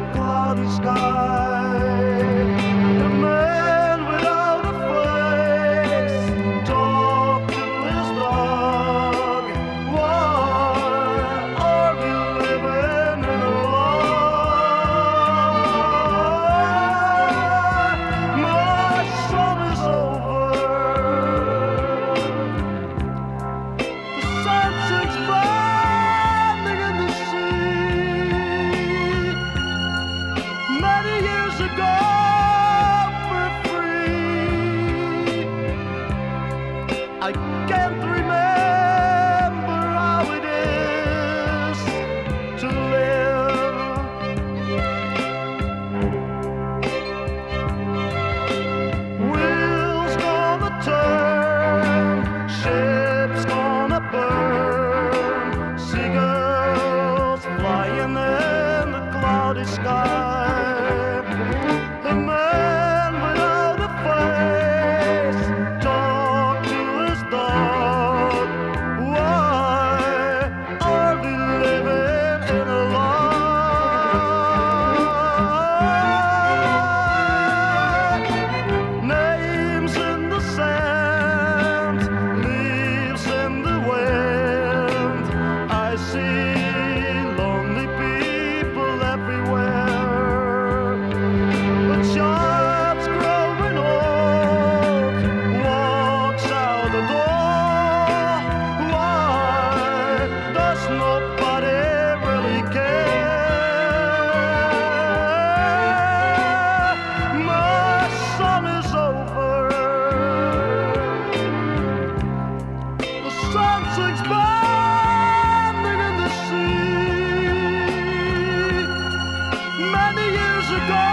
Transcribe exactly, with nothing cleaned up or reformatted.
the cloudy sky. The man without a face talked to his dog. Why are we living in a lie? My summer is over. The sun sinks burning in the sea. Many years ago, we're free. I can't remember how it is to live. Wheels gonna turn, ships gonna burn, seagulls flying in the cloudy sky. A man without a face talked to his dog. Why are we living in a lie? Names in the sand, leaves in the wind. I see lonely people everywhere. A child's growing old, walks out the door. Why does nobody really care? My sun is over. The sun sinks burning in the sea. Many years ago,